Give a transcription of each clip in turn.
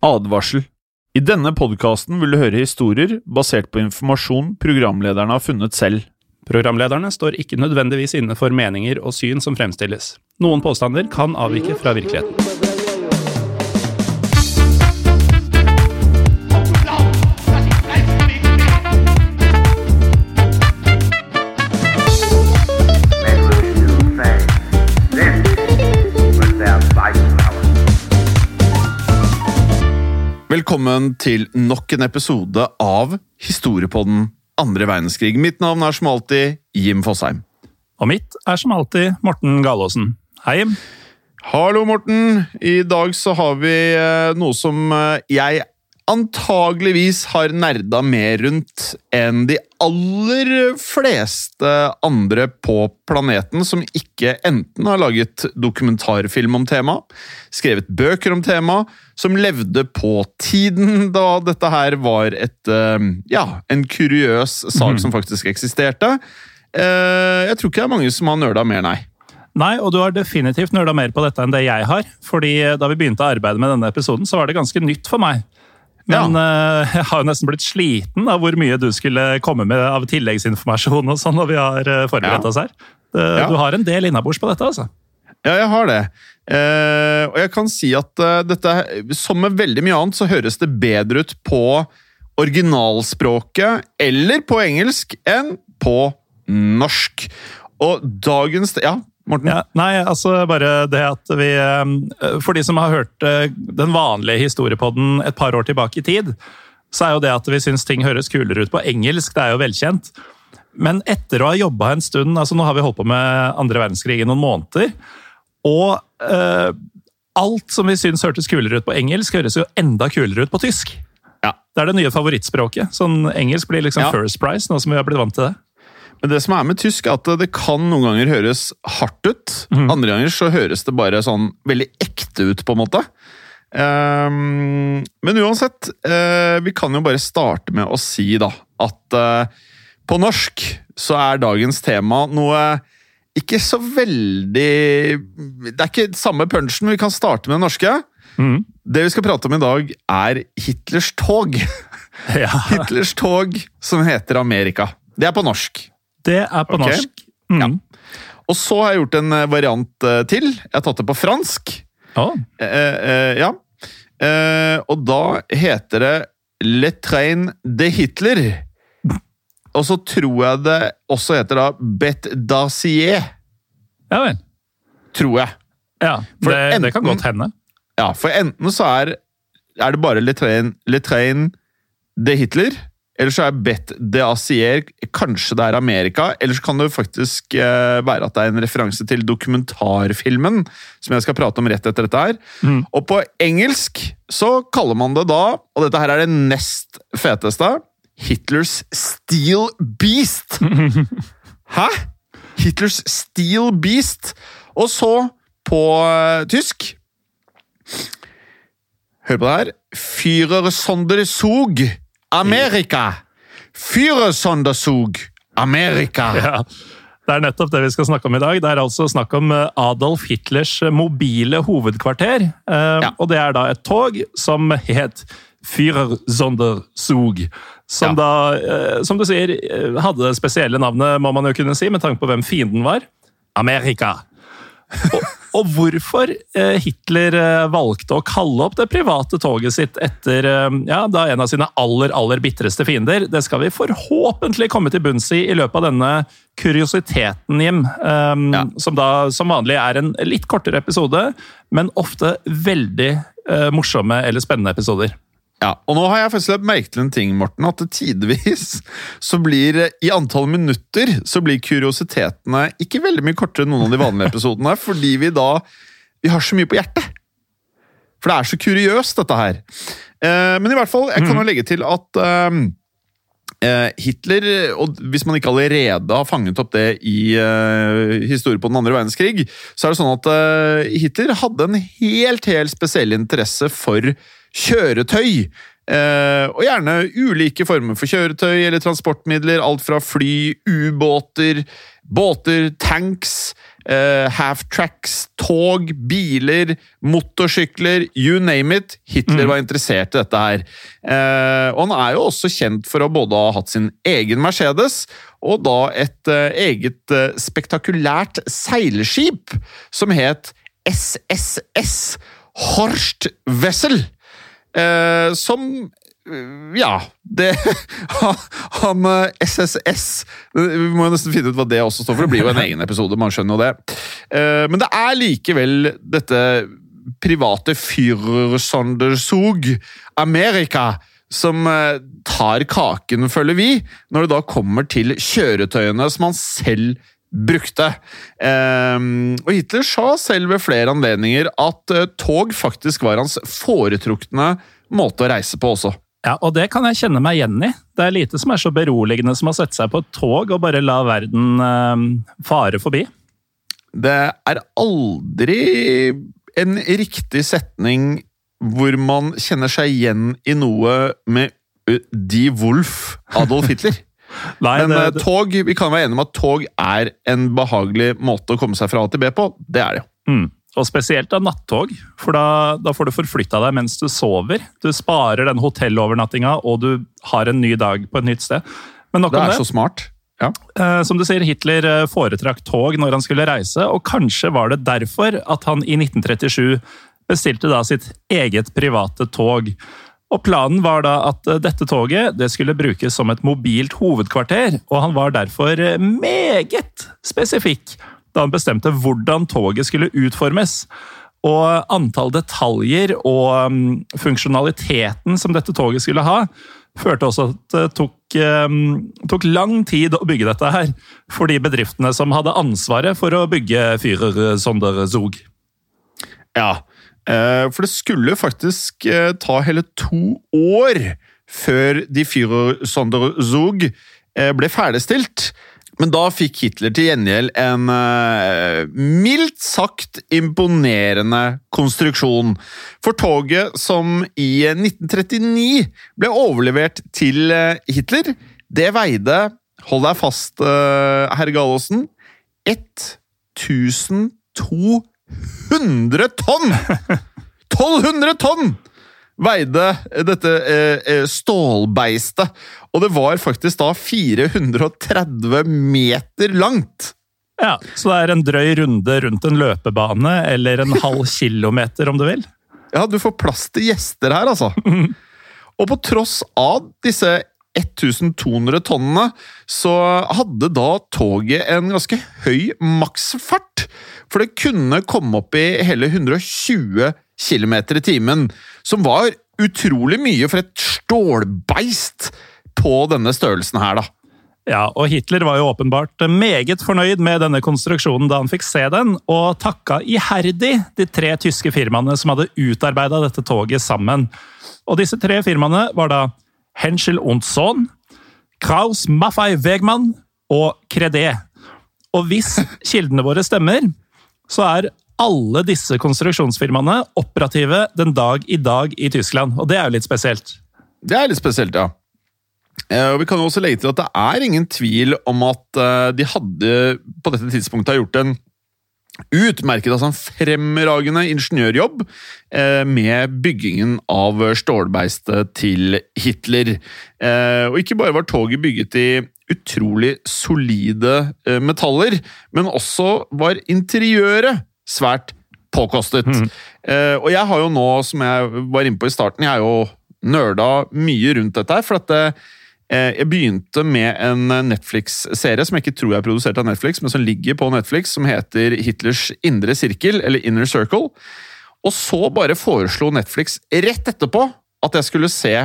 Advarsel. I denne podcasten vil du høre historier basert på informasjon programlederne har funnet selv. Programlederne står ikke nødvendigvis inne for meninger og syn som fremstilles. Noen påstander kan avvike fra virkeligheten. Velkommen til nok en episode av Historiepodden Andre verdenskrig. Mitt navn er som alltid Jim Fosheim. Og mitt er som alltid Morten Galaasen. Hei, Jim. Hallo, Morten. I dag så har vi noe som jeg antageligvis har nerda mer rundt enn de aller fleste andre på planeten som ikke enten har laget dokumentarfilm om tema, skrevet bøker om tema, som levde på tiden da dette her var en kuriøs sak som faktisk eksisterte. Jeg tror ikke det er mange som har nørda mer, nei. Nei, og du har definitivt nørda mer på dette enn det jeg har, fordi da vi begynte å arbeide med denne episoden, så var det ganske nytt for meg. Men jeg har jo nesten blitt sliten av hvor mye du skulle komme med av tilleggsinformasjon og sånn når vi har forberedt oss her. Du har en del innabords på dette, altså. Ja, jeg har det. Og jeg kan si at dette, som med veldig mye annet, så høres det bedre ut på originalspråket eller på engelsk enn på norsk. Og dagens... Ja, Morten? Ja, nei, altså bare det at vi... For de som har hørt den vanlige historiepodden et par år tilbake i tid, så er jo det at vi synes ting høres kulere ut på engelsk, det er jo velkjent. Men etter å ha jobbet en stund, altså nå har vi holdt på med andre verdenskrig i noen måneder, og alt som vi synes hørtes kulere ut på engelsk, høres jo enda kulere ut på tysk. Ja. Det er det nye favorittspråket. Sånn engelsk blir liksom first prize, nå som vi har blitt vant til det. Men det som er med tysk er at det kan noen ganger høres hardt ut. Andre ganger så høres det bare sånn veldig ekte ut på en måte. Men uansett, vi kan jo bare starte med å si da, at på norsk så er dagens tema noe ikke så veldig... Det er ikke samme punchen, vi kan starte med det norske. Det vi skal prate om i dag er Hitlers tog. Ja. Hitlers tog som heter Amerika. Det er på norsk. Det er på norsk. Ja. Og så har jeg gjort en variant til. Jeg har tatt det på fransk. Ja. Og da heter det Le Train de Hitler. Og så tror jeg det også heter da Bête d'Acier. Ja vel. Tror jeg. Ja, det kan godt hende. Ja, for enten så er det bare Le Train de Hitler, eller så er Bête d'Acier, kanskje det er Amerika, eller så kan det faktisk være at det er en referanse til dokumentarfilmen, som jeg skal prate om rett etter dette her. Og på engelsk så kaller man det da, og dette her er det nest feteste, Hitlers Steel Beast. Hæ? Hitlers Steel Beast. Og så på tysk, hør på det her, Führersonderzug Amerika! Führersonderzug Amerika! Ja, det er nettopp det vi skal snakke om i dag. Det er altså snakk om Adolf Hitlers mobile hovedkvarter. Og det er da et tog som het Führersonderzug. Som da, som du sier, hadde det spesielle navnet, må man jo kunne si, med tanke på hvem fienden var. Amerika! Og hvorfor Hitler valgte å kalle opp det private toget sitt etter da en av sine aller bitreste fiender, det skal vi forhåpentlig komme til bunns i løpet av denne kuriositeten, Jim, som da som vanlig er en litt kortere episode, men ofte veldig morsomme eller spennende episoder. Ja, og nå har jeg faktisk lagt merke til en ting, Morten, at tidvis så blir, i antall minutter, så blir kuriositetene ikke veldig mye kortere enn noen av de vanlige episodene, fordi vi har så mye på hjertet. For det er så kuriøst, dette her. Men i hvert fall, jeg kan jo legge til at Hitler, og hvis man ikke allerede har fanget opp det i historie på den andre verdenskrig, så er det sånn at Hitler hadde en helt spesiell interesse for kjøretøy, og gjerne ulike former for kjøretøy eller transportmidler, alt fra fly, ubåter, båter, tanks, half-tracks, tog, biler, motorsykler, you name it. Hitler var interessert i dette her. Og han er jo også kjent for å både ha hatt sin egen Mercedes, og da et eget spektakulært seilskip som het SSS Horst Wessel. Som ja, det han SSS vi må nesten finne ut hva det også står for. Det blir jo en egen episode, man skjønner jo det. Men det er likevel dette private Führersonderzug Amerika som tar kaken, føler vi, når det da kommer til kjøretøyene som han selv brukte. Og Hitler sa selv ved flere anledninger at tog faktisk var hans foretrukne måte å reise på også. Ja, og det kan jeg kjenne meg igjen i. Det er lite som er så beroligende som å sette seg på et tog og bare la verden fare forbi. Det er aldri en riktig setning hvor man kjenner seg igjen i noe med Die Wolf Adolf Hitler. Nei, men tog, vi kan være enige om at tog er en behagelig måte å komme seg fra A til B på. Det er det jo. Og spesielt av nattog, for da får du forflytta deg mens du sover. Du sparer den hotellovernattinga, og du har en ny dag på et nytt sted. Men nok om det. Det er så smart. Ja. Som du sier, Hitler foretrakk tog når han skulle reise, og kanskje var det derfor at han i 1937 bestilte da sitt eget private tog. Og planen var da at dette toget det skulle brukes som et mobilt hovedkvarter, og han var derfor meget spesifikk da han bestemte hvordan toget skulle utformes. Og antall detaljer og funksjonaliteten som dette toget skulle ha, førte også at det tok lang tid å bygge dette her, for de bedriftene som hadde ansvaret for å bygge Führersonderzug. Ja, for det skulle faktisk ta hele 2 år før de Führersonderzug ble ferdigstilt. Men da fikk Hitler til gjengjeld en mildt sagt imponerende konstruksjon. For toget som i 1939 ble overlevert til Hitler, det veide, hold deg fast, herr Gallosen, 1200 tonn! 1200 tonn! Veide dette stålbeistet, og det var faktisk da 430 meter langt. Ja, så det er en drøy runde rundt en løpebane, eller en halv kilometer om du vil. Ja, du får plass til gjester her, altså. Og på tross av disse 1200 tonnene, så hadde da toget en ganske høy maksfart, for det kunne komme opp i hele 120 kilometer i timen, som var utrolig mye for et stålbeist på denne størrelsen her, da. Ja, og Hitler var jo åpenbart meget fornøyd med denne konstruksjonen da han fikk se den, og takka iherdig de 3 tyske firmaene som hadde utarbeidet dette toget sammen. Og disse 3 firmaene var da Henschel und Sohn, Kraus Maffei Wegmann og Crédit. Og hvis kildene våre stemmer, så er alle disse konstruksjonsfirmaene operative den dag i Tyskland, og det er jo litt spesielt. Det er litt spesielt, ja. Og vi kan jo også legge til at det er ingen tvil om at de hadde på dette tidspunktet gjort en utmerket, altså en fremragende ingeniørjobb med byggingen av stålbeistet til Hitler. Og ikke bare var toget bygget i utrolig solide metaller, men også var interiøret svært påkostet. Og jeg har jo nå, som jeg var inne på i starten, jeg har jo nørda mye rundt dette her, for at jeg begynte med en Netflix-serie som jeg ikke tror jeg er produsert av Netflix, men som ligger på Netflix, som heter Hitlers indre sirkel, eller Inner Circle. Og så bare foreslo Netflix rett etterpå at jeg skulle se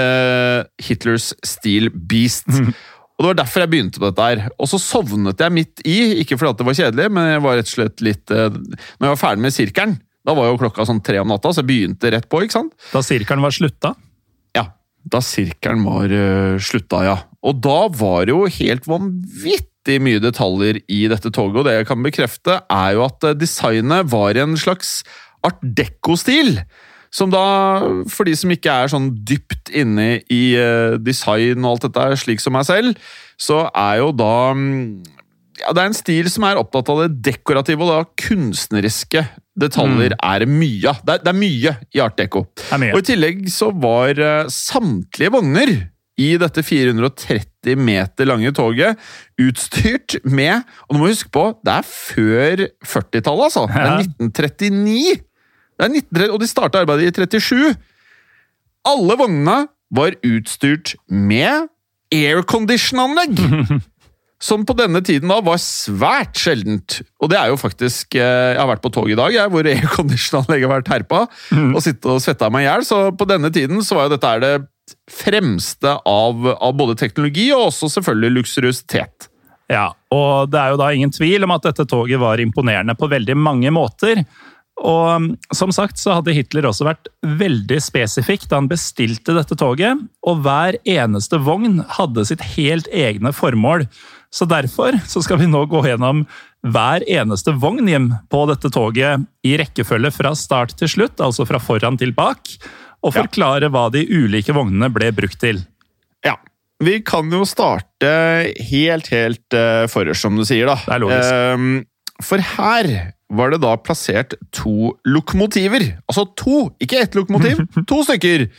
Hitlers Steel Beast. Og det var derfor jeg begynte på dette her. Og så sovnet jeg midt i, ikke fordi det var kjedelig, men jeg var rett og slett litt når jeg var ferdig med sirkelen, da var jo klokka sånn 3 om natta, så jeg begynte rett på, ikke sant? Da sirkelen var slutta? Ja, da sirkelen var slutta, ja. Og da var det jo helt vanvittig mye detaljer i dette toget, og det jeg kan bekrefte er jo at designet var en slags art deco-stil, som da, for de som ikke er sånn dypt inne i design og alt dette, slik som meg selv, så er jo da ja, det er en stil som er opptatt av det dekorative, og da kunstneriske detaljer er mye. Det er mye i Art Deco. Og i tillegg så var samtlige vogner i dette 430 meter lange toget utstyrt med, og nå må vi huske på, det er før 40-tallet, altså. Det er 1939. Og de startet arbeidet i 37. Alle vognene var utstyrt med aircondition-anlegg, som på denne tiden da var svært sjeldent. Og det er jo faktisk, jeg har vært på tog i dag, hvor aircondition-anlegget har vært herpa, og sittet og svettet meg ihjel, så på denne tiden så var jo dette det fremste av både teknologi og også selvfølgelig luksuriøsitet. Ja, og det er jo da ingen tvil om at dette toget var imponerende på veldig mange måter. Og som sagt så hadde Hitler også vært veldig spesifikk da han bestilte dette toget, og hver eneste vogn hadde sitt helt egne formål. Så derfor så skal vi nå gå gjennom hver eneste vogn hjem på dette toget i rekkefølge fra start til slutt, altså fra foran til bak, og forklare hva de ulike vognene ble brukt til. Ja, vi kan jo starte helt forrest, som du sier da. Det er logisk. For her var det da plassert 2 lokomotiver. Altså 2, ikke 1 lokomotiv, 2 stykker.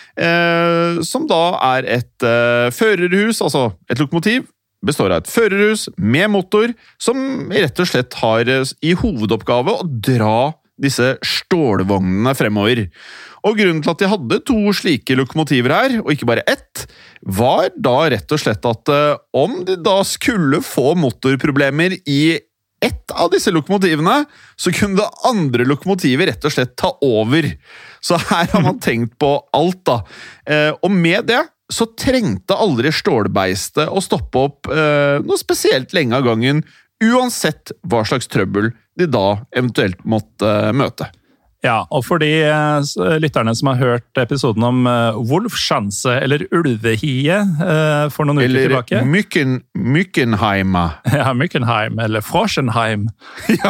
Som da er et førerhus, altså et lokomotiv, består av et førerhus med motor, som rett og slett har i hovedoppgave å dra disse stålvognene fremover. Og grunnen til at de hadde 2 slike lokomotiver her, og ikke bare 1, var da rett og slett at om de da skulle få motorproblemer i ett av disse lokomotivene, så kunne det andre lokomotivet rett og slett ta over. Så her har man tenkt på alt da. Og med det så trengte aldri stålbeistet å stoppe opp noe spesielt lenge av gangen, uansett hva slags trøbbel de da eventuelt måtte møte. Ja, og for de lytterne som har hørt episoden om Wolfschanze, eller Ulvehie, for noen uker tilbake. Eller Mykkenheim. Ja, Mykkenheim, eller Froschenheim. Ja.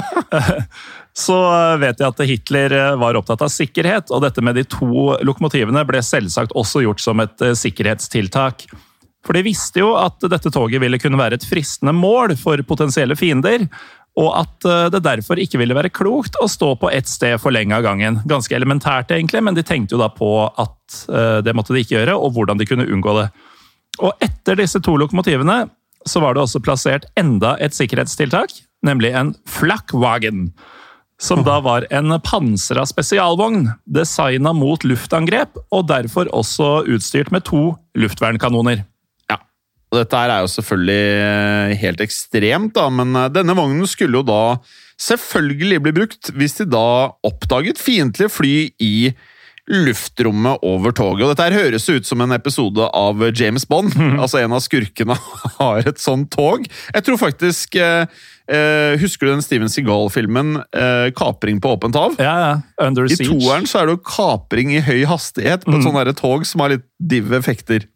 Så vet jeg at Hitler var opptatt av sikkerhet, og dette med de 2 lokomotivene ble selvsagt også gjort som et sikkerhetstiltak. For de visste jo at dette toget ville kunne være et fristende mål for potensielle fiender, og at det derfor ikke ville være klokt å stå på ett sted for lenge av gangen. Ganske elementært egentlig, men de tenkte jo da på at det måtte de ikke gjøre, og hvordan de kunne unngå det. Og etter disse 2 lokomotivene så var det også plassert enda et sikkerhetstiltak, nemlig en Flakwagen, som da var en pansret spesialvogn, designet mot luftangrep, og derfor også utstyrt med 2 luftvernskanoner. Dette er jo selvfølgelig helt ekstremt, da, men denne vognen skulle jo da selvfølgelig bli brukt hvis de da oppdaget fiendtlige fly i luftrommet over toget. Og dette her høres ut som en episode av James Bond. Altså en av skurkene har et sånt tog. Jeg tror faktisk, husker du den Steven Seagal-filmen Kapring på åpent hav? Ja, Under Siege. I 2-eren så er det jo kapring i høy hastighet på et sånt der tog som har litt div effekter.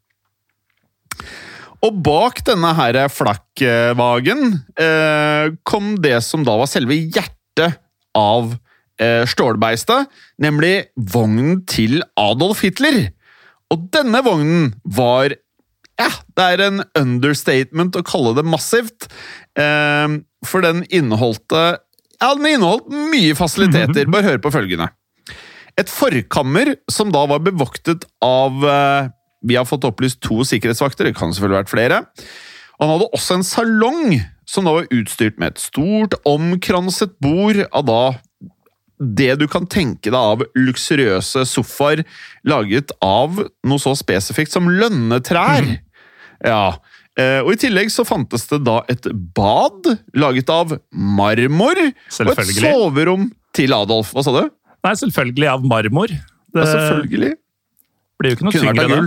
Og bak denne her flakkvagen kom det som da var selve hjertet av stålbeistet, nemlig vognen til Adolf Hitler. Og denne vognen var, det er en understatement å kalle det massivt, for den inneholdt mye fasiliteter. Bare hør på følgende. Et forkammer som da var bevoktet av... Vi har fått opplyst 2 sikkerhetsvakter, det kan selvfølgelig vært flere. Og han hadde også en salong som da var utstyrt med et stort, omkranset bord av da det du kan tenke deg av luksuriøse sofaer laget av noe så spesifikt som lønnetrær. Ja, og i tillegg så fantes det da et bad laget av marmor og et soverom til Adolf. Hva sa du? Nei, selvfølgelig av marmor. Ja, selvfølgelig. Blir jo ikke noe tyngre da.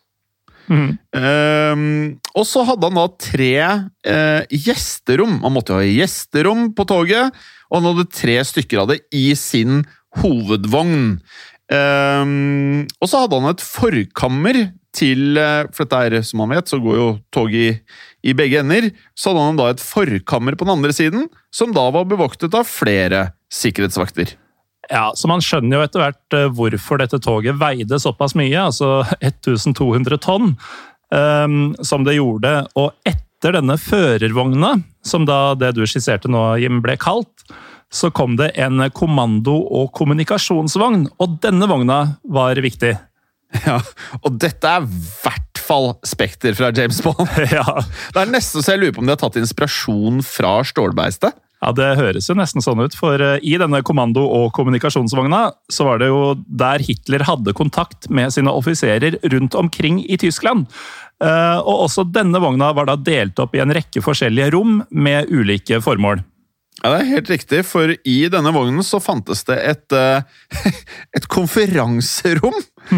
Og så hadde han da 3 gjesterom. Han måtte jo ha gjesterom på toget, og han hadde 3 stykker av det i sin hovedvogn. Og så hadde han et forkammer til, for dette er, som man vet, så går jo toget i begge ender, så hadde han da et forkammer på den andre siden, som da var bevoktet av flere sikkerhetsvakter. Ja, så man skjønner jo etter hvert hvorfor dette toget veide såpass mye, altså 1200 tonn, som det gjorde. Og etter etter denne førervogna, som da det du skisserte nå, Jim, ble kalt, så kom det en kommando- og kommunikasjonsvogn, og denne vogna var viktig. Ja, og dette i hvert fall Spekter fra James Bond. Ja. Det nesten så jeg lurer på om de har tatt inspirasjon fra Stålbeistet. Ja, det høres jo nesten sånn ut, for i denne kommando- og kommunikasjonsvogna så var det jo der Hitler hadde kontakt med sine offiserer rundt omkring i Tyskland. Og også denne vogna var da delt opp i en rekke forskjellige rom med ulike formål. Ja, det helt riktig, for i denne vognen så fantes det et konferanserom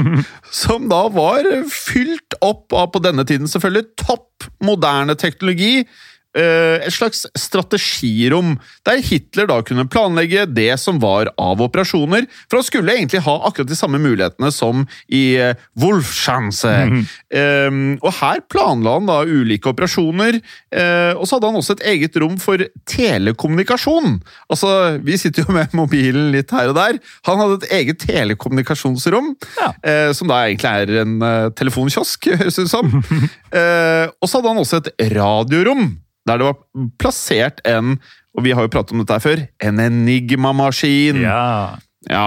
som da var fylt opp av på denne tiden selvfølgelig topp moderne teknologi, et slags strategirom, der Hitler da kunne planlegge det som var av operasjoner, for han skulle egentlig ha akkurat de samme mulighetene som i Wolfschanze. Og her planla han da ulike operasjoner, og så hadde han også et eget rom for telekommunikasjon. Altså, vi sitter jo med mobilen litt her og der. Han hadde et eget telekommunikasjonsrom, som da egentlig er en telefonkiosk, høres det ut som. Og så hadde han også et radiorom, der det var plassert og vi har jo pratet om dette her før, en Enigma-maskin. Ja.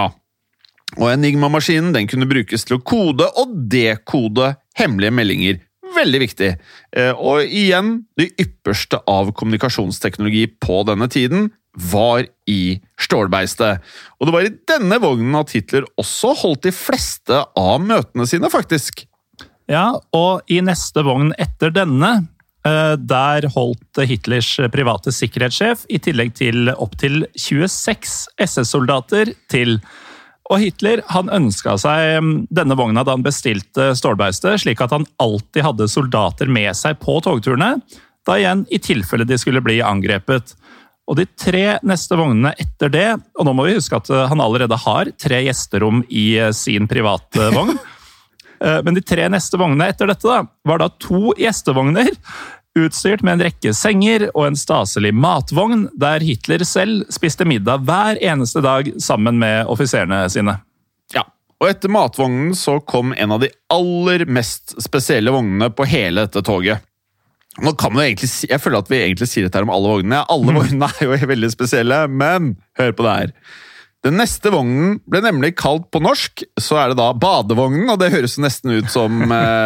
Og Enigma-maskinen, den kunne brukes til å kode og dekode hemmelige meldinger. Veldig viktig. Og igjen, det ypperste av kommunikasjonsteknologi på denne tiden var i Stålbeistet. Og det var i denne vognen at Hitler også holdt de fleste av møtene sine, faktisk. Ja, og i neste vogn etter denne, der holdt Hitlers private sikkerhetssjef i tillegg til opp til 26 SS-soldater til. Og Hitler han ønsket seg denne vogna da han bestilte Stålbeistet, slik at han alltid hadde soldater med seg på togturene, da igjen i tilfelle de skulle bli angrepet. Og de 3 neste vognene etter det, og nå må vi huske at han allerede har 3 gjesterom i sin private vogn, men de 3 neste vognene etter dette da, var da 2 gjestevogner, utstyrt med en rekke senger og en staselig matvogn, der Hitler selv spiste middag hver eneste dag sammen med offiserene sine. Ja, og etter matvognen så kom en av de aller mest spesielle vognene på hele dette toget. Nå kan man jo egentlig jeg føler at vi egentlig sier dette her om alle vognene. Alle vognene er jo veldig spesielle, men hør på det her. Den neste vognen ble nemlig kalt på norsk, så er det da badevognen, og det høres nesten ut som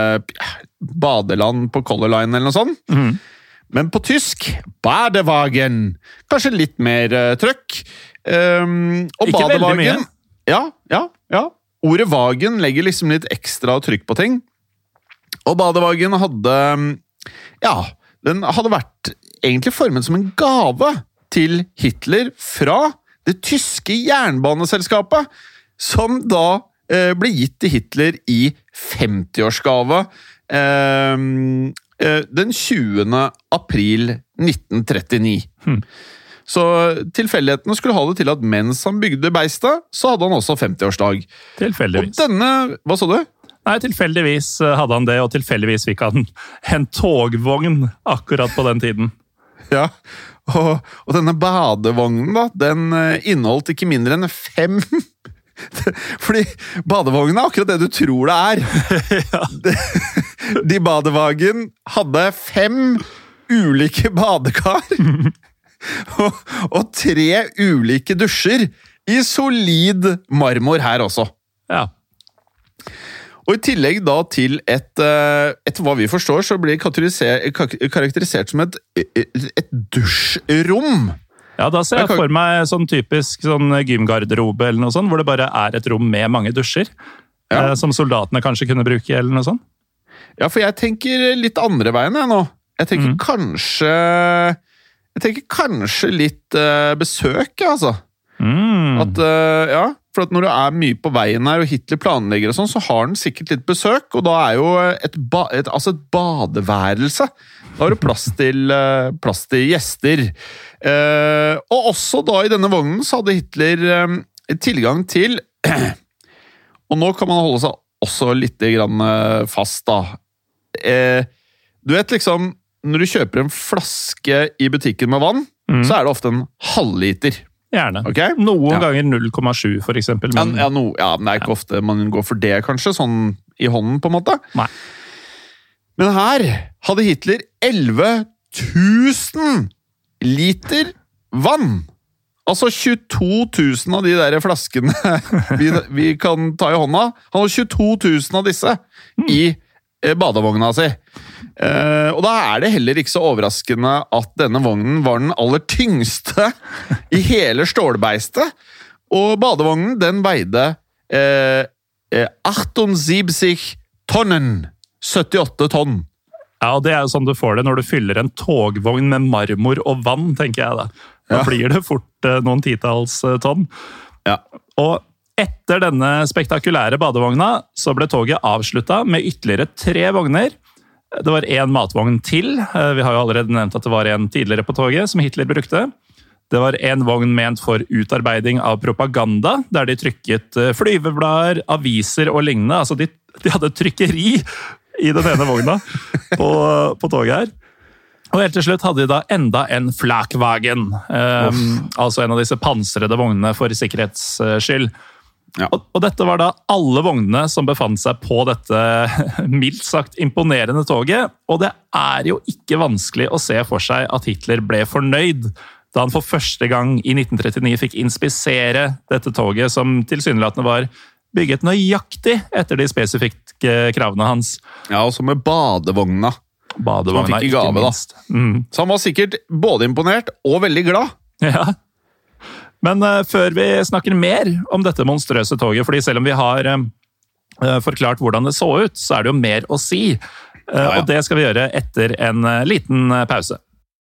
badeland på Color Line eller noe sånt. Men på tysk, badewagen. Kanskje litt mer trøkk. Og ikke badewagen, veldig mye. Ja. Ordet vagen legger liksom litt ekstra trykk på ting. Og badewagen den hadde vært egentlig formet som en gave til Hitler fra det tyske jernbaneselskapet, som da ble gitt til Hitler i 50-årsgave den 20. april 1939. Så tilfeldighetene skulle ha det til at mens han bygde beistet, så hadde han også 50-årsdag. Tilfeldigvis. Og hva sa du? Nei, tilfeldigvis hadde han det, og tilfeldigvis fikk han en togvogn akkurat på den tiden. Ja, og denne badevognen da, den inneholdt ikke mindre enn 5 fordi badevognen er akkurat det du tror det er. De badevagen hadde 5 ulike badekar og 3 ulike dusjer i solid marmor her også. Ja. Og i tillegg da til etter hva vi forstår, så blir det karakterisert som et dusjrom. Ja, da ser jeg for meg sånn typisk sånn gymgarderobe eller noe sånt, hvor det bare er et rom med mange dusjer, som soldatene kanskje kunne bruke eller noe sånt. Ja, for jeg tenker litt andre veien jeg nå. Jeg tenker kanskje litt besøk, altså. For at når du er mye på veien her, og Hitler planlegger og sånn, så har han sikkert litt besøk, og da er jo et badeværelse. Da har du plass til gjester. Og også da i denne vognen så hadde Hitler tilgang til, og nå kan man holde seg også litt grann fast da. Du vet liksom, når du kjøper en flaske i butikken med vann, så er det ofte en halvliter. Gjerne. Okay? Noen ganger 0,7 for eksempel. Men men det er ikke ofte man går for det, kanskje, sånn i hånden på en måte. Nei. Men her hadde Hitler 11 000 liter vann. Altså 22 000 av de der flaskene vi kan ta i hånda. Han har 22 000 av disse i badevogna si. Og da det heller ikke så overraskende at denne vognen var den aller tyngste i hele stålbeistet. Og badevognen, den veide 78 tonnen. 78 tonn. Ja, og det jo sånn du får det når du fyller en togvogn med marmor og vann, tenker jeg da. Da blir det fort noen titalls tonn. Ja. Og etter denne spektakulære badevogna så ble toget avsluttet med ytterligere 3 vogner. Det var en matvogn til. Vi har jo allerede nevnt at det var en tidligere på toget som Hitler brukte. Det var en vogn ment for utarbeiding av propaganda, der de trykket flyveblader, aviser og lignende. Altså de hadde trykkeri i den ene vogna på toget her. Og helt til slutt hadde de da enda en flakwagen, altså en av disse pansrede vognene for sikkerhets skyld. Ja. Og dette var da alle vognene som befant seg på dette mildt sagt imponerende toget, og det jo ikke vanskelig å se for seg at Hitler ble fornøyd da han for første gang i 1939 fikk inspisere dette toget som tilsynelatende var bygget nøyaktig etter de spesifikke kravene hans. Ja, og så med badevogna. Badevogna, han fikk i gave, da. Så han var sikkert både imponert og veldig glad. Ja. Men før vi snakker mer om dette monstrøse toget, fordi selv om vi har forklart hvordan det så ut, så det jo mer å si. Og det skal vi gjøre etter en liten pause.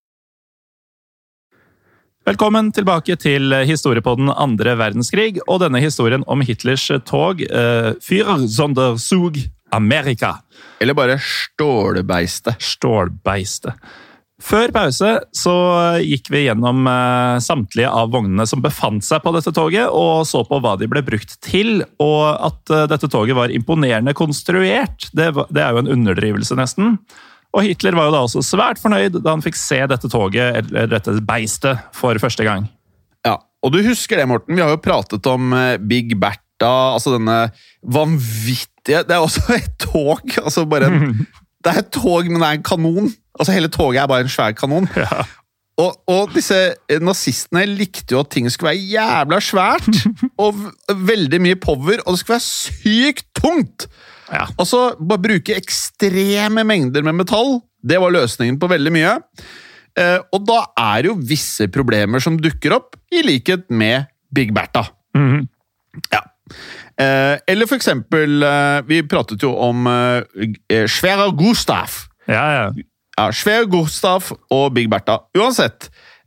Velkommen tilbake til historiepodden Andre verdenskrig, og denne historien om Hitlers tog, Führer Sonderzug Amerika. Eller bare stålbeiste. Stålbeiste. Før pause så gikk vi gjennom samtlige av vognene som befant seg på dette toget, og så på hva de ble brukt til, og at dette toget var imponerende konstruert. Det jo en underdrivelse nesten. Og Hitler var jo da også svært fornøyd da han fikk se dette toget, eller dette beistet, for første gang. Ja, og du husker det, Morten. Vi har jo pratet om Big Bertha, altså denne vanvittige... Det også et tog, altså bare det et tog, men det en kanon. Altså hele toget bare en svær kanon. Ja. Og disse nazistene likte jo at ting skulle være jævla svært, og veldig mye power, og det skulle være sykt tungt. Ja. Altså, bare bruke ekstreme mengder med metall, det var løsningen på veldig mye. Og da det jo visse problemer som dukker opp, i likhet med Big Bertha. Ja. Eller for eksempel, vi pratet jo om Schwerer Gustav. Ja. Ja, Schwerer Gustav og Big Bertha. Uansett,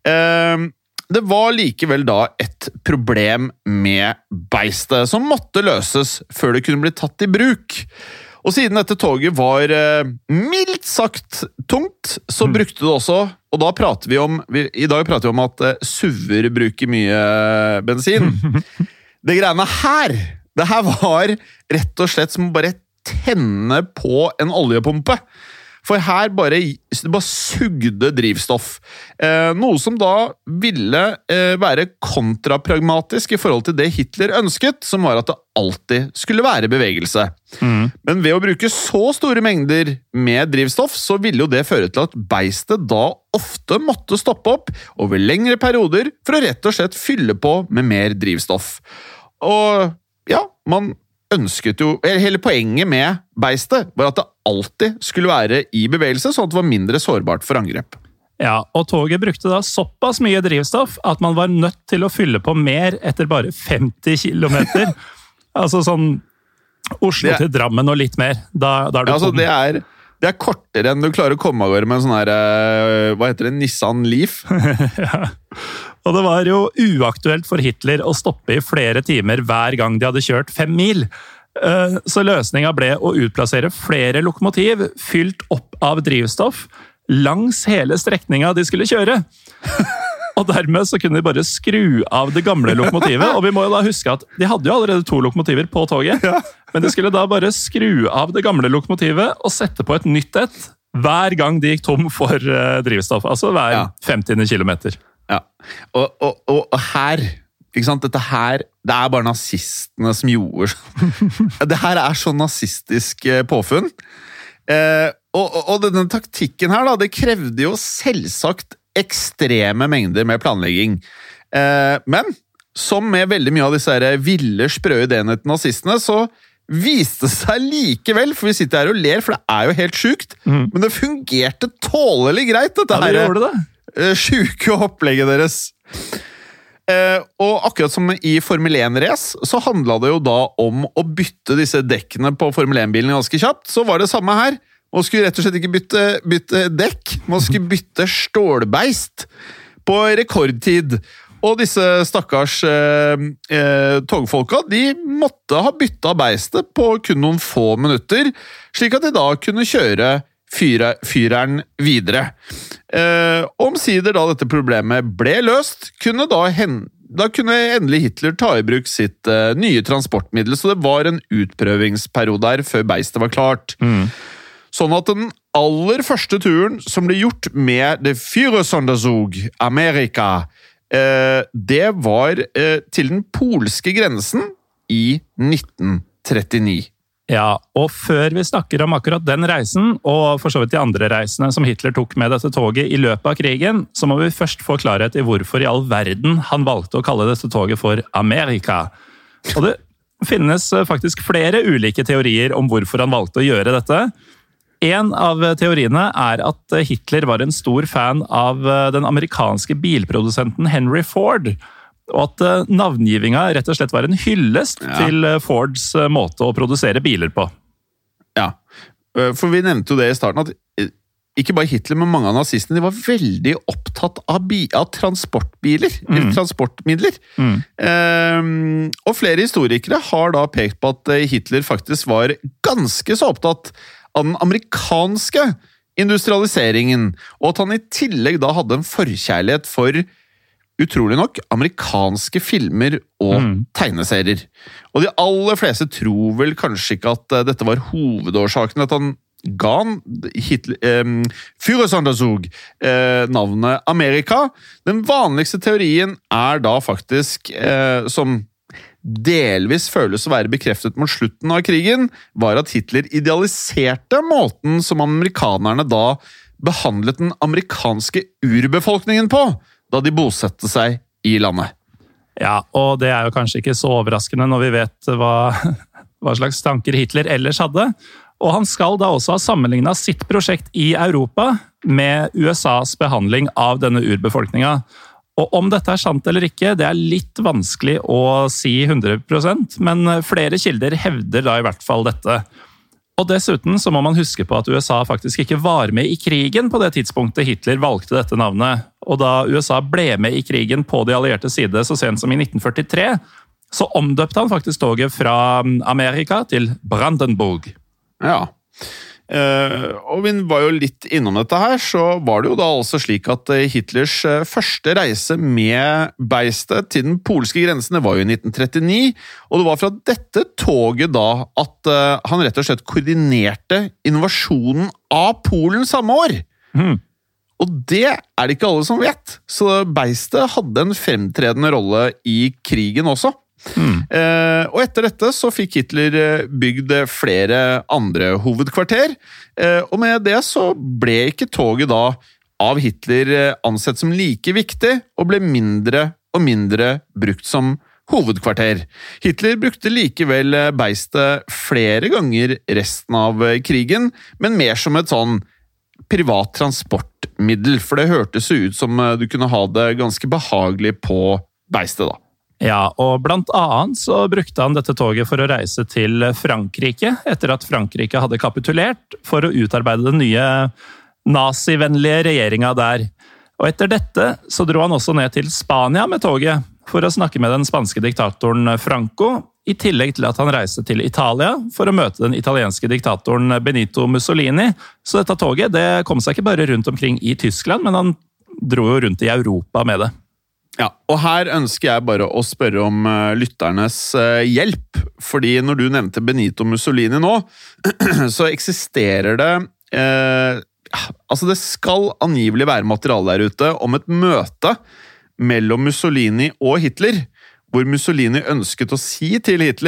det var likevel da et problem med beistet som måtte løses før det kunne bli tatt i bruk. Og siden dette toget var mildt sagt tungt, så brukte det også, og da prater vi om, i dag prater vi om at SUV-er bruker mye bensin. Det greiene her, det her var rett og slett som bare tenne på en oljepumpe. For her bare sugde drivstoff. Noe som da ville være kontrapragmatisk i forhold til det Hitler ønsket, som var at det alltid skulle være bevegelse. Men ved å bruke så store mengder med drivstoff, så ville jo det føre til at beistet da ofte måtte stoppe opp over lengre perioder for å rett og slett fylle på med mer drivstoff. Og ja, man ønsket jo, hele poenget med beistet var at det alltid skulle være i bevegelse, sånn at det var mindre sårbart for angrep. Ja, og toget brukte da såpass mye drivstoff at man var nødt til å fylle på mer etter bare 50 kilometer. Altså sånn Oslo til Drammen og litt mer. Da du ja, altså, det kortere enn du klarer å komme av gårde med en sånn her, hva heter det, Nissan Leaf? Ja. Og det var jo uaktuelt for Hitler å stoppe i flere timer hver gang de hadde kjørt 5 mil. Så løsningen ble å utplassere flere lokomotiv fylt opp av drivstoff langs hele strekningen de skulle kjøre. Og dermed så kunne de bare skru av det gamle lokomotivet. Og vi må jo da huske at de hadde jo allerede 2 lokomotiver på toget. Men de skulle da bare skru av det gamle lokomotivet og sette på et nytt et hver gang de gikk tom for drivstoff. Altså hver 50. kilometer. Ja, og her, ikke sant, dette her, det bare nazistene som gjorde det her så nazistisk påfunn. Og denne taktikken her, da, det krevde jo selvsagt ekstreme mengder med planlegging. Men som med veldig mye av disse her ville sprøde ideene til nazistene, så viste seg likevel, for vi sitter her og ler, for det er jo helt sykt, men det fungerte tålelig greit, dette her syke opplegget deres. Og akkurat som i Formel 1-race, så handlet det jo da om å bytte disse dekkene på Formel 1-bilen ganske kjapt, så var det samme her. Man skulle rett og slett ikke bytte dekk, man skulle bytte stålbeist på rekordtid. Og disse stakkars togfolka, de måtte ha byttet beistet på kun noen få minutter, slik at de da kunne kjøre fyreren videre. Omsider da dette problemet ble løst, kunne endelig Hitler ta i bruk sitt nye transportmiddel, så det var en utprøvingsperiode her før beistet var klart. Sånn at den aller første turen som ble gjort med det Führersonderzug Amerika, det var til den polske grensen i 1939. Ja, og før vi snakker om akkurat den reisen, og for så vidt de andre reisene som Hitler tok med dette toget i løpet av krigen, så må vi først få klarhet i hvorfor i all verden han valgte å kalle dette toget for Amerika. Og det finnes faktisk flere ulike teorier om hvorfor han valgte å gjøre dette. En av teoriene er at Hitler var en stor fan av den amerikanske bilprodusenten Henry Ford, og at navngivinga rett og slett var en hyllest til Fords måte å produsere biler på. Ja, for vi nevnte jo det i starten, at ikke bare Hitler, men mange av nazistene, de var veldig opptatt av transportbiler, eller transportmidler. Og flere historikere har da pekt på at Hitler faktisk var ganske så opptatt av den amerikanske industrialiseringen, og at han i tillegg da hadde en forkjærlighet for, utrolig nok, amerikanske filmer og tegneserier. Og de aller fleste tror vel kanskje ikke at dette var hovedårsaken, at han ga Führersonderzug navnet Amerika. Den vanligste teorien er da faktisk, som delvis føles å være bekreftet mot slutten av krigen, var at Hitler idealiserte måten som amerikanerne da behandlet den amerikanske urbefolkningen på, da de bosette seg i landet. Ja, og det er jo kanskje ikke så overraskende når vi vet hva slags tanker Hitler ellers hadde. Og han skal da også ha sammenlignet sitt prosjekt i Europa med USAs behandling av denne urbefolkninga. Og om dette er sant eller ikke, det er litt vanskelig å si 100%, men flere kilder hevder da i hvert fall dette. Og dessuten så må man huske på at USA faktisk ikke var med i krigen på det tidspunktet Hitler valgte dette navnet. Og da USA ble med i krigen på de allierte side så sent som i 1943, så omdøpte han faktisk toget fra Amerika til Brandenburg. Ja, og vi var jo litt innom dette her, så var det jo da også slik at Hitlers første reise med beistet til den polske grensen, det var jo i 1939, og det var fra dette toget da at han rett og slett koordinerte invasjonen av Polen samme år. Og det er det ikke alle som vet, så beistet hadde en fremtredende rolle i krigen også. Og etter dette så fikk Hitler bygd flere andre hovedkvarter, og med det så ble ikke toget da av Hitler ansett som like viktig, og ble mindre og mindre brukt som hovedkvarter. Hitler brukte likevel beistet flere ganger resten av krigen, men mer som et sånn privat transportmiddel, for det hørtes ut som du kunne ha det ganske behagelig på beistet da. Ja, og blant annet så brukte han dette toget for å reise til Frankrike, etter at Frankrike hadde kapitulert, for å utarbeide den nye nazivennlige regjeringa der. Og etter dette så dro han også ned til Spania med toget, for å snakke med den spanske diktatoren Franco, i tillegg til at han reiste til Italia for å møte den italienske diktatoren Benito Mussolini. Så dette toget det kom seg ikke bare rundt omkring i Tyskland, men han dro jo rundt i Europa med det. Ja, og her ønsker jeg bare å spørre om lytternes hjelp, fordi når du nevnte Benito Mussolini nå, så eksisterer det, altså det skal angivelig være materiale der ute om et møte mellom Mussolini og Hitler, hvor Mussolini ønsket å si til Hitler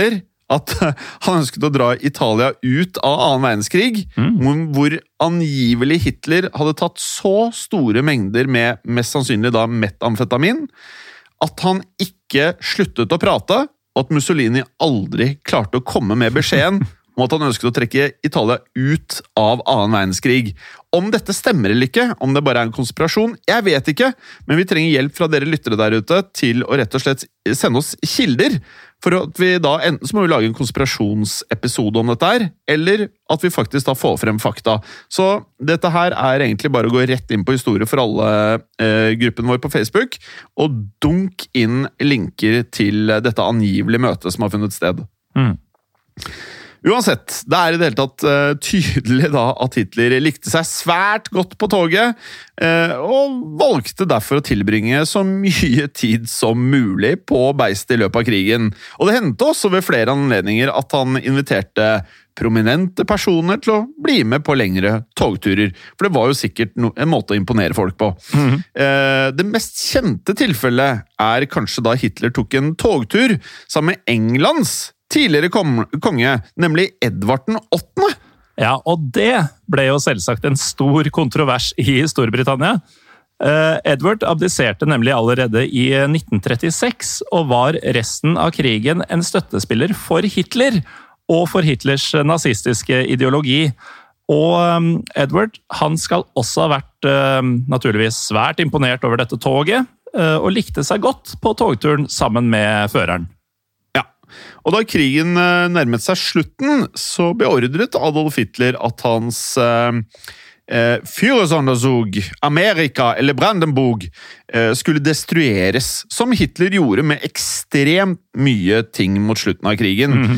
at han ønsket å dra Italia ut av annen verdenskrig, hvor angivelig Hitler hadde tatt så store mengder med mest sannsynlig da metamfetamin, at han ikke sluttet å prate, og at Mussolini aldri klarte å komme med beskjeden om at han ønsket å trekke Italia ut av annen verdenskrig. Om dette stemmer eller ikke, om det bare er en konspirasjon, jeg vet ikke, men vi trenger hjelp fra dere lyttere der ute til å rett og slett sende oss kilder, for at vi da enten så må vi lage en konspirasjonsepisode om dette her, eller at vi faktisk da får frem fakta. Så dette her er egentlig bare å gå rett inn på historie for alle gruppen vår på Facebook, og dunk inn linker til dette angivelige møtet som har funnet sted. Uansett, det er i det hele tatt tydelig da at Hitler likte seg svært godt på toget, og valgte derfor å tilbringe så mye tid som mulig på beistet i løpet av krigen. Og det hendte også ved flere anledninger at han inviterte prominente personer til å bli med på lengre togturer, for det var jo sikkert en måte å imponere folk på. Det mest kjente tilfellet er kanskje da Hitler tok en togtur sammen med Englands tidligere konge, nemlig Edvard den 8. Ja, og det ble jo selvsagt en stor kontrovers i Storbritannia. Edward abdiserte nemlig allerede i 1936, og var resten av krigen en støttespiller for Hitler, og for Hitlers nazistiske ideologi. Og Edward, han skal også ha vært naturligvis svært imponert over dette toget, og likte seg godt på togturen sammen med føreren. Og da krigen nærmet seg slutten, så beordret Adolf Hitler at hans Führersonderzug, Amerika eller Brandenburg skulle destrueres, som Hitler gjorde med ekstremt mye ting mot slutten av krigen.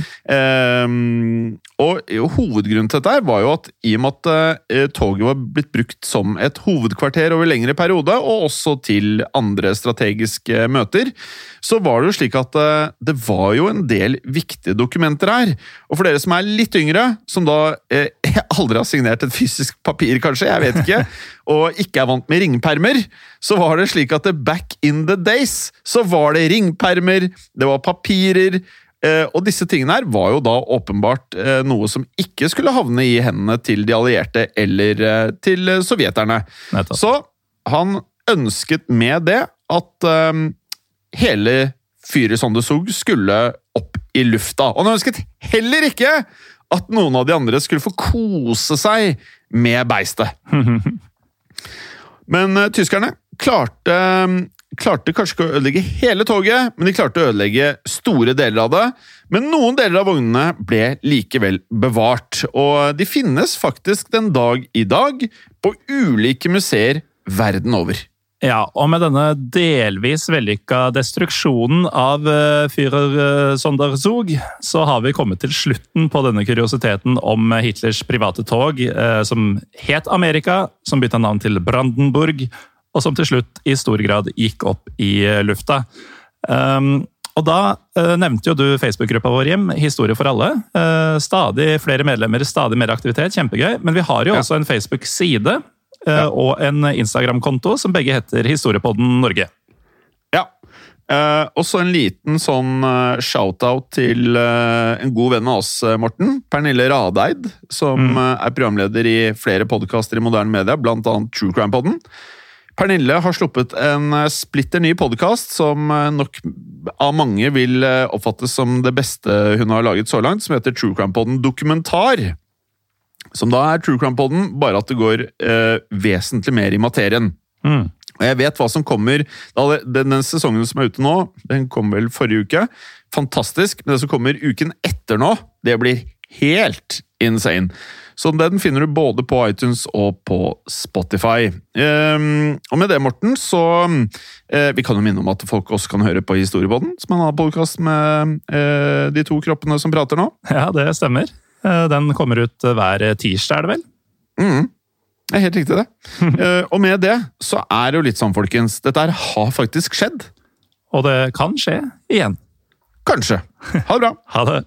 Og hovedgrunnen til dette var jo at i og med at toget var blitt brukt som et hovedkvarter over lengre periode, og også til andre strategiske møter, så var det jo slik at det var jo en del viktige dokumenter her. Og for dere som er litt yngre, som da aldri har signert et fysisk papir kanskje, jeg vet ikke, og ikke er vant med ringpermer, så var det slik at back in the days, så var det ringpermer, det var papirer, og disse tingene her var jo da åpenbart noe som ikke skulle havne i hendene til de allierte eller til sovjeterne. Så han ønsket med det at hele Führersonderzug skulle opp i lufta. Og han ønsket heller ikke at noen av de andre skulle få kose seg med beistet. Men tyskerne klarte kanskje ikke å ødelegge hele toget, men de klarte å ødelegge store deler av det. Men noen deler av vognene ble likevel bevart, og de finnes faktisk den dag i dag på ulike museer verden over. Ja, og med denne delvis vellykka destruksjonen av Führersonderzug, så har vi kommet til slutten på denne kuriositeten om Hitlers private tog, som het Amerika, som bytta navn til Brandenburg, og som til slutt i stor grad gikk opp i lufta. Og da nevnte jo du Facebook-gruppa vår hjem, Historie for alle. Stadig flere medlemmer, stadig mer aktivitet, kjempegøy. Men vi har jo også en Facebook-side, og en Instagram-konto som begge heter Historiepodden Norge. Ja, også en liten sånn shoutout til en god venn av oss, Morten, Pernille Radeid, som er programleder i flere podcaster i moderne media, blant annet True Crime-podden. Pernille har sluppet en splitter ny podcast som nok av mange vil oppfattes som det beste hun har laget så langt, som heter True Crime-podden Dokumentar. Som da er True Crime-podden, bare at det går vesentlig mer i materien. Og jeg vet hva som kommer. Den sesongen som er ute nå, den kom vel forrige uke. Fantastisk, men det som kommer uken etter nå, det blir helt insane. Så den finner du både på iTunes og på Spotify. Og med det, Morten, så vi kan jo minne om at folk også kan høre på Historiepodden, som er en annen podcast med de to kroppene som prater nå. Ja, det stemmer. Den kommer ut hver tirsdag, er det vel? Det er helt riktig det. Og med det så er det jo litt sånn, folkens, dette her har faktisk skjedd. Og det kan skje igjen. Kanskje. Ha det bra. Ha det.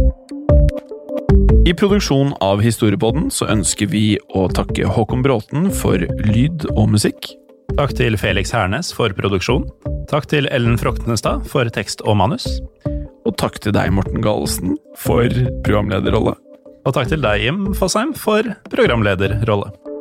I produksjon av Historiepodden så ønsker vi å takke Håkon Bråten for lyd og musikk. Takk til Felix Hernes for produksjon. Takk til Ellen Froktenestad for tekst og manus. Og takk til deg, Morten Galesen, for programlederrolle. Og takk til deg, Jim Fosheim, for programlederrolle.